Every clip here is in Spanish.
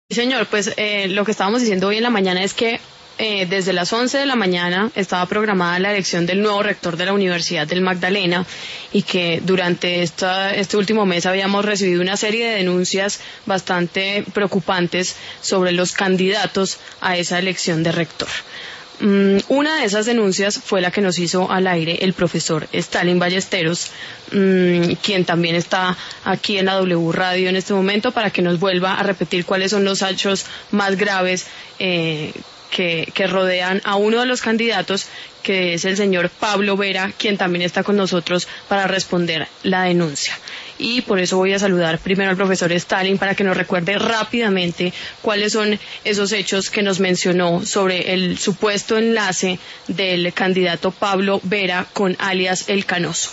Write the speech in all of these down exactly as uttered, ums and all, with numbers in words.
Señor, pues eh, lo que estábamos diciendo hoy en la mañana es que eh, desde las once de la mañana estaba programada la elección del nuevo rector de la Universidad del Magdalena y que durante esta, este último mes habíamos recibido una serie de denuncias bastante preocupantes sobre los candidatos a esa elección de rector. Una de esas denuncias fue la que nos hizo al aire el profesor Stalin Ballesteros, mmm, quien también está aquí en la W Radio en este momento para que nos vuelva a repetir cuáles son los hechos más graves eh, que, que rodean a uno de los candidatos, que es el señor Pablo Vera, quien también está con nosotros para responder la denuncia. Y por eso voy a saludar primero al profesor Stalin para que nos recuerde rápidamente cuáles son esos hechos que nos mencionó sobre el supuesto enlace del candidato Pablo Vera con alias El Canoso.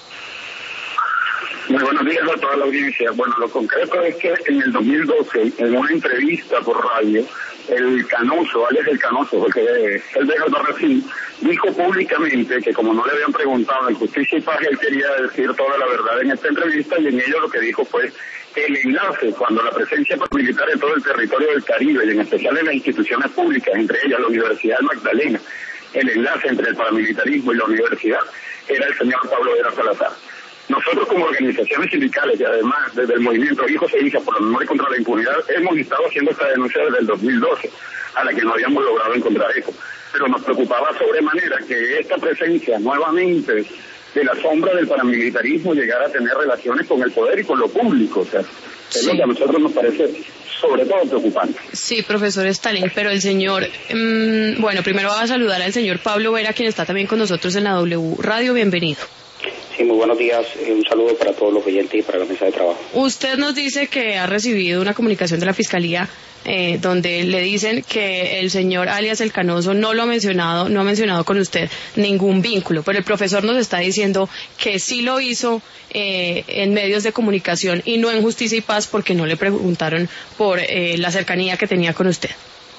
Muy buenos días a toda la audiencia. Bueno, lo concreto es que en el dos mil doce, en una entrevista por radio, el Canoso, alias El Canoso, porque él deja el Barracín, dijo públicamente que como no le habían preguntado en Justicia y Paz, él quería decir toda la verdad en esta entrevista, y en ello lo que dijo fue que el enlace, cuando la presencia militar en todo el territorio del Caribe, y en especial en las instituciones públicas, entre ellas la Universidad del Magdalena, el enlace entre el paramilitarismo y la universidad, era el señor Pablo Vera Salazar. Nosotros como organizaciones sindicales y además desde el movimiento Hijos e Hijas por la Memoria contra la Impunidad hemos estado haciendo esta denuncia desde el dos mil doce, a la que no habíamos logrado encontrar eco. Pero nos preocupaba sobremanera que esta presencia nuevamente de la sombra del paramilitarismo llegara a tener relaciones con el poder y con lo público. O sea, es sí. Lo que a nosotros nos parece sobre todo preocupante. Sí, profesor Stalin, pero el señor, mmm, bueno, primero va a saludar al señor Pablo Vera, quien está también con nosotros en la W Radio. Bienvenido. Sí, muy buenos días. Un saludo para todos los oyentes y para la mesa de trabajo. Usted nos dice que ha recibido una comunicación de la Fiscalía eh, donde le dicen que el señor alias El Canoso no lo ha mencionado, no ha mencionado con usted ningún vínculo, pero el profesor nos está diciendo que sí lo hizo eh, en medios de comunicación y no en Justicia y Paz porque no le preguntaron por eh, la cercanía que tenía con usted.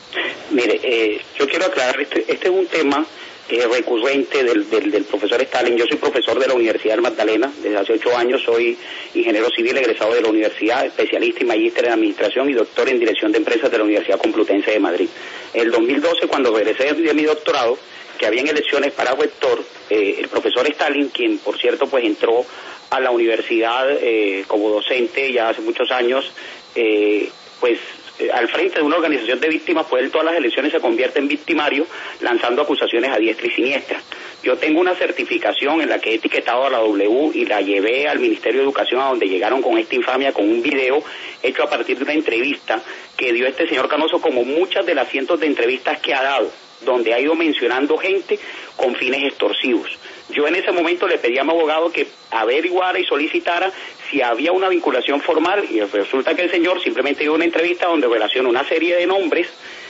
Mire, eh, yo quiero aclarar, este, este es un tema Eh, recurrente del, del, del profesor Stalin. Yo soy profesor de la Universidad del Magdalena, desde hace ocho años soy ingeniero civil egresado de la universidad, especialista y magíster en administración y doctor en dirección de empresas de la Universidad Complutense de Madrid. En el dos mil doce, cuando regresé de mi doctorado, que habían elecciones para rector, eh, el profesor Stalin, quien por cierto pues entró a la universidad eh, como docente ya hace muchos años, eh, pues al frente de una organización de víctimas, pues él todas las elecciones se convierte en victimario, lanzando acusaciones a diestra y siniestra. Yo tengo una certificación en la que he etiquetado a la W y la llevé al Ministerio de Educación, a donde llegaron con esta infamia, con un video hecho a partir de una entrevista que dio este señor Canoso, como muchas de las cientos de entrevistas que ha dado, donde ha ido mencionando gente con fines extorsivos. Yo en ese momento le pedí a mi abogado que averiguara y solicitara si había una vinculación formal, y resulta que el señor simplemente dio una entrevista donde relaciona una serie de nombres,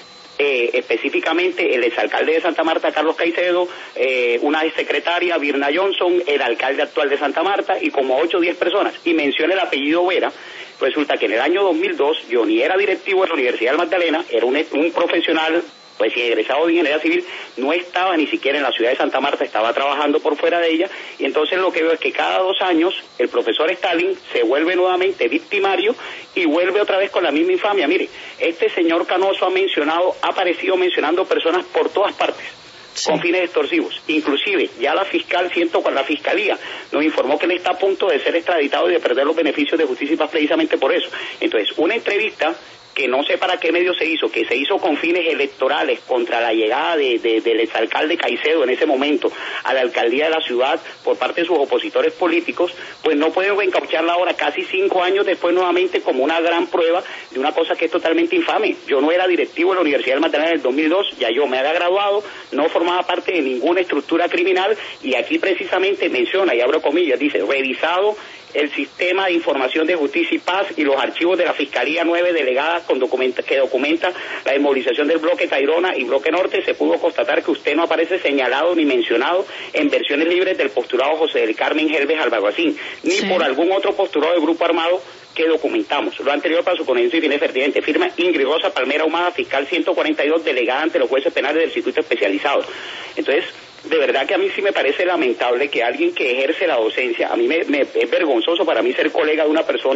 eh, específicamente el exalcalde de Santa Marta, Carlos Caicedo, eh, una exsecretaria, Virna Johnson, el alcalde actual de Santa Marta, y como ocho o diez personas, y menciona el apellido Vera. Resulta que en el año dos mil dos yo ni era directivo de la Universidad del Magdalena, era un, un profesional pues si egresado de ingeniería civil, no estaba ni siquiera en la ciudad de Santa Marta, estaba trabajando por fuera de ella, y entonces lo que veo es que cada dos años el profesor Stalin se vuelve nuevamente victimario y vuelve otra vez con la misma infamia. Mire, este señor Canoso ha mencionado, ha aparecido mencionando personas por todas partes, sí, con fines extorsivos. Inclusive, ya la fiscal, siento con la fiscalía, nos informó que él está a punto de ser extraditado y de perder los beneficios de Justicia y Paz precisamente por eso. Entonces, una entrevista que no sé para qué medio se hizo, que se hizo con fines electorales contra la llegada de, de, del exalcalde Caicedo en ese momento a la alcaldía de la ciudad por parte de sus opositores políticos, pues no pueden reencaucharla ahora, casi cinco años después, nuevamente como una gran prueba de una cosa que es totalmente infame. Yo no era directivo de la Universidad del Magdalena en el dos mil dos, ya yo me había graduado, no formaba parte de ninguna estructura criminal, y aquí precisamente menciona, y abro comillas, dice, revisado el sistema de información de Justicia y Paz y los archivos de la Fiscalía nueve delegadas con documenta, que documenta la desmovilización del bloque Tayrona y bloque Norte, se pudo constatar que usted no aparece señalado ni mencionado en versiones libres del postulado José del Carmen Helves Albarracín, ni sí. por algún otro postulado del grupo armado que documentamos. Lo anterior para su conocimiento y fines pertinentes. Firma Ingrid Rosa Palmera Humada, fiscal ciento cuarenta y dos, delegada ante los jueces penales del circuito especializado. Entonces, de verdad que a mí sí me parece lamentable que alguien que ejerce la docencia, a mí me, me es vergonzoso para mí ser colega de una persona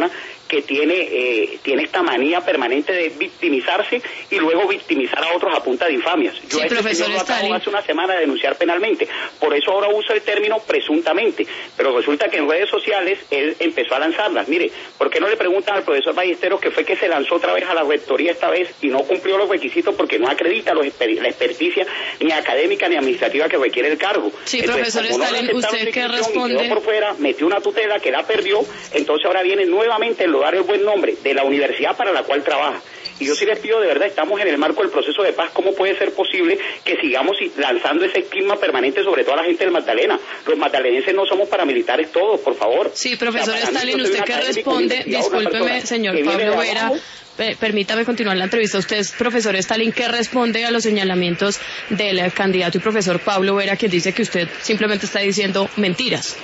que tiene eh, tiene esta manía permanente de victimizarse y luego victimizar a otros a punta de infamias. Yo sí, a este profesor señor lo acabo Stalin. hace una semana de denunciar penalmente, por eso ahora uso el término presuntamente, pero resulta que en redes sociales él empezó a lanzarlas. Mire, ¿por qué no le preguntan al profesor Ballesteros que fue que se lanzó otra vez a la rectoría esta vez y no cumplió los requisitos porque no acredita los exper la experticia ni académica ni administrativa que requiere el cargo? Sí, entonces, profesor Stalin, no ¿usted qué responde? Quedó por fuera, metió una tutela que la perdió, entonces ahora viene nuevamente a enlodar el buen nombre de la universidad para la cual trabaja. Y yo sí les pido, de verdad, estamos en el marco del proceso de paz, ¿cómo puede ser posible que sigamos lanzando ese estigma permanente sobre toda la gente del Magdalena? Los magdalenenses no somos paramilitares todos, por favor. Sí, profesor o sea, Stalin, ¿usted qué responde? Discúlpeme, señor Pablo Vera, permítame continuar la entrevista. Usted es profesor Stalin, ¿qué responde a los señalamientos del candidato y profesor Pablo Vera, que dice que usted simplemente está diciendo mentiras?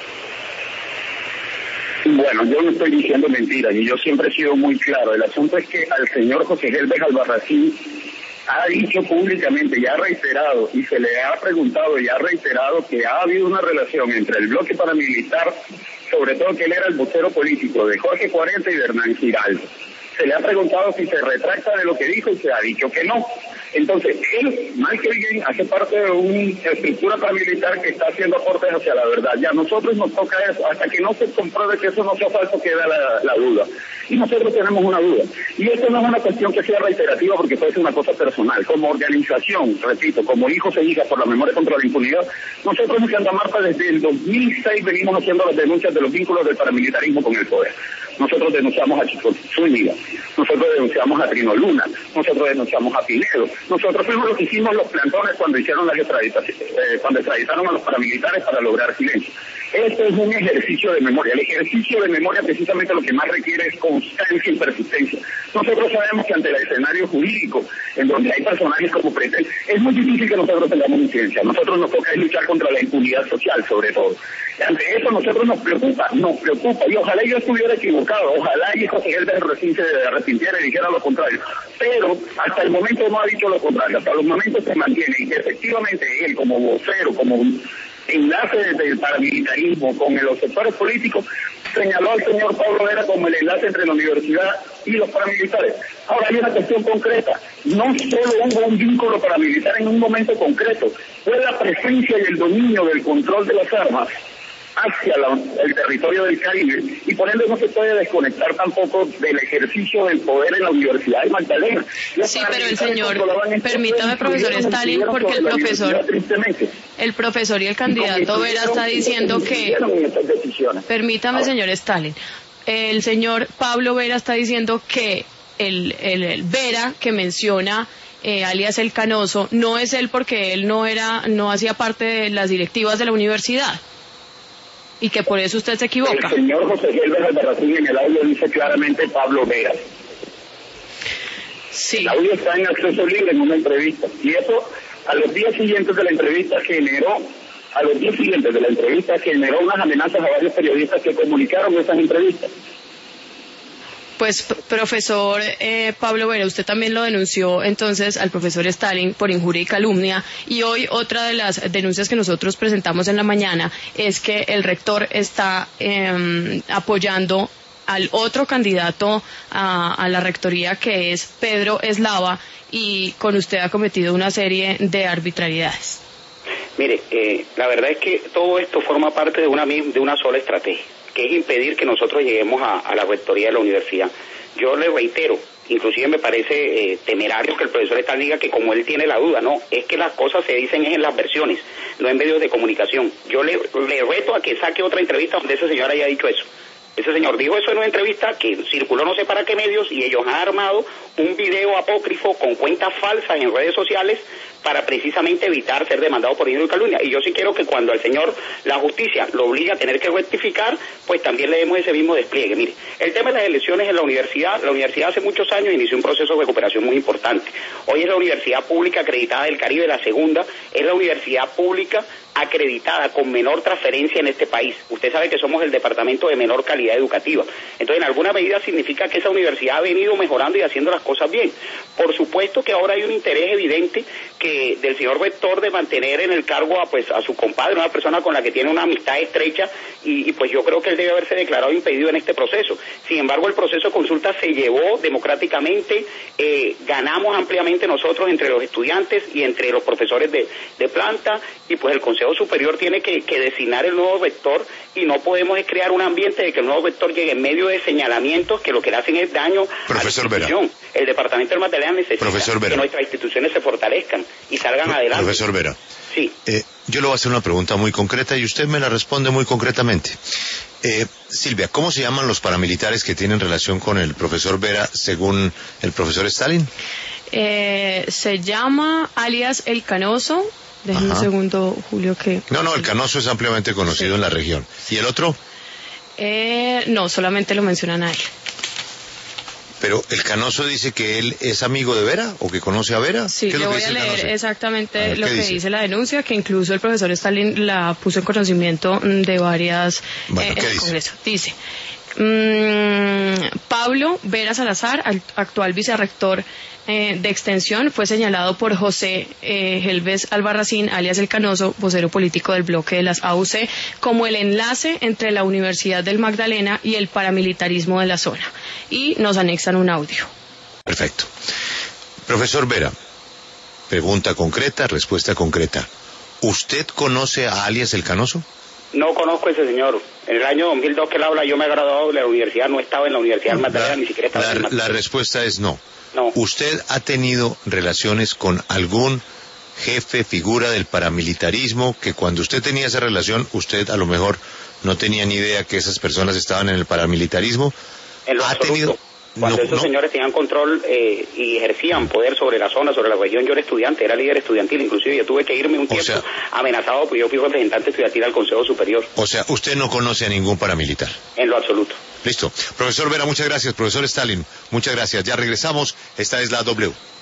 Bueno, yo no estoy diciendo mentiras y yo siempre he sido muy claro. El asunto es que al señor José Gelbes Albarracín ha dicho públicamente y ha reiterado, y se le ha preguntado y ha reiterado que ha habido una relación entre el bloque paramilitar, sobre todo que él era el vocero político de Jorge cuarenta y de Hernán Giraldo. Se le ha preguntado si se retracta de lo que dijo y se ha dicho que no. Entonces, él, mal que bien, hace parte de una estructura paramilitar que está haciendo aportes hacia la verdad. Ya a nosotros nos toca eso, hasta que no se compruebe que eso no sea falso, queda la, la duda. Y nosotros tenemos una duda. Y esto no es una cuestión que sea reiterativa porque puede ser una cosa personal. Como organización, repito, como hijos e hijas por la memoria contra la impunidad, nosotros en Santa Marta desde el dos mil seis venimos haciendo las denuncias de los vínculos del paramilitarismo con el poder. Nosotros denunciamos a Chico Zúñiga, nosotros denunciamos a Trino Luna, nosotros denunciamos a Pinedo, nosotros fuimos los que hicimos los plantones cuando hicieron las extraditaciones, eh, cuando extraditaron a los paramilitares para lograr silencio. Esto es un ejercicio de memoria. El ejercicio de memoria precisamente lo que más requiere es constancia y persistencia. Nosotros sabemos que ante el escenario jurídico, en donde hay personajes como Pretel, es muy difícil que nosotros tengamos incidencia. Nosotros nos toca luchar contra la impunidad social, sobre todo. Y ante eso nosotros nos preocupa, nos preocupa. Y ojalá yo estuviera equivocado, ojalá y José Gelbes recién se arrepintiera y dijera lo contrario. Pero hasta el momento no ha dicho lo contrario. Hasta los momentos se mantiene. Y que efectivamente él, como vocero, como enlace del paramilitarismo con los sectores políticos, señaló al señor Pablo Vera como el enlace entre la universidad y los paramilitares. Ahora hay una cuestión concreta. No solo hubo un vínculo paramilitar en un momento concreto, fue la presencia y el dominio del control de las armas hacia la, el territorio del Caribe, y por ende no se puede desconectar tampoco del ejercicio del poder en la Universidad de Magdalena. Sí, pero el señor, permítame, profesor Stalin, porque el profesor, el profesor y el candidato Vera está diciendo que, permítame, señor Stalin, el señor Pablo Vera está diciendo que el, el, el Vera que menciona Eh, alias El Canoso, no es él porque él no era, no hacía parte de las directivas de la universidad, y que por eso usted se equivoca. El señor José Gelbes Albarracín en el audio dice claramente Pablo Vera. Sí. El audio está en acceso libre en una entrevista, y eso a los días siguientes de la entrevista generó, a los días siguientes de la entrevista generó unas amenazas a varios periodistas que comunicaron esas entrevistas. Pues, profesor eh, Pablo Vera, usted también lo denunció entonces al profesor Stalin por injuria y calumnia, y hoy otra de las denuncias que nosotros presentamos en la mañana es que el rector está eh, apoyando al otro candidato a, a la rectoría, que es Pedro Eslava, y con usted ha cometido una serie de arbitrariedades. Mire, eh, la verdad es que todo esto forma parte de una, de una sola estrategia, que es impedir que nosotros lleguemos a, a la rectoría de la universidad. Yo le reitero, inclusive me parece eh, temerario que el profesor Stalin diga que como él tiene la duda, no, es que las cosas se dicen en las versiones, no en medios de comunicación. Yo le, le reto a que saque otra entrevista donde ese señor haya dicho eso. Ese señor dijo eso en una entrevista que circuló no sé para qué medios, y ellos han armado un video apócrifo con cuentas falsas en redes sociales para precisamente evitar ser demandado por injuria y calumnia. Y yo sí quiero que cuando al señor la justicia lo obligue a tener que rectificar, pues también le demos ese mismo despliegue. Mire, el tema de las elecciones en la universidad, la universidad hace muchos años inició un proceso de recuperación muy importante. Hoy es la universidad pública acreditada del Caribe, la segunda, es la universidad pública acreditada con menor transferencia en este país. Usted sabe que somos el departamento de menor calidad educativa. Entonces, en alguna medida significa que esa universidad ha venido mejorando y haciendo las las cosas bien. Por supuesto que ahora hay un interés evidente que del señor rector de mantener en el cargo a, pues, a su compadre, una persona con la que tiene una amistad estrecha, y, y pues yo creo que él debe haberse declarado impedido en este proceso. Sin embargo, el proceso de consulta se llevó democráticamente, eh, ganamos ampliamente nosotros entre los estudiantes y entre los profesores de, de planta, y pues el Consejo Superior tiene que, que designar el nuevo rector, y no podemos crear un ambiente de que el nuevo rector llegue en medio de señalamientos que lo que le hacen es daño Profesor a la institución. Vera. El Departamento del Magdalena necesita que nuestras instituciones se fortalezcan y salgan Pro adelante. Profesor Vera, sí. eh, yo le voy a hacer una pregunta muy concreta y usted me la responde muy concretamente. Eh, Silvia, ¿cómo se llaman los paramilitares que tienen relación con el profesor Vera según el profesor Stalin? Eh, se llama alias El Canoso. Déjame un segundo, Julio, que... No, no, El Canoso es ampliamente conocido sí. en la región. ¿Y el otro? Eh, no, solamente lo mencionan a él. Pero El Canoso dice que él es amigo de Vera o que conoce a Vera. Sí, ¿Qué es le lo que voy a leer dice exactamente a ver, lo que dice? dice la denuncia, que incluso el profesor Stalin la puso en conocimiento de varias bueno, eh, ¿qué en el dice? Congreso. Dice, mmm, Pablo Vera Salazar, actual vicerrector eh, de Extensión, fue señalado por José eh, Helves Albarracín, alias El Canoso, vocero político del bloque de las A U C, como el enlace entre la Universidad del Magdalena y el paramilitarismo de la zona. Y nos anexan un audio. Perfecto. Profesor Vera, pregunta concreta, respuesta concreta. ¿Usted conoce a alias El Canoso? No conozco a ese señor. En el año dos mil dos que él habla, yo me he graduado de la universidad, no estaba en la Universidad de Magdalena, ni siquiera estaba la, en el la respuesta es no. No. ¿Usted ha tenido relaciones con algún jefe, figura del paramilitarismo, que cuando usted tenía esa relación, usted a lo mejor no tenía ni idea que esas personas estaban en el paramilitarismo? En lo ¿Ha absoluto. tenido... Cuando no, esos no. señores tenían control eh, y ejercían poder sobre la zona, sobre la región, yo era estudiante, era líder estudiantil, inclusive yo tuve que irme un tiempo sea, amenazado porque yo fui representante estudiantil al Consejo Superior. O sea, usted no conoce a ningún paramilitar. En lo absoluto. Listo. Profesor Vera, muchas gracias. Profesor Stalin, muchas gracias. Ya regresamos. Esta es la W.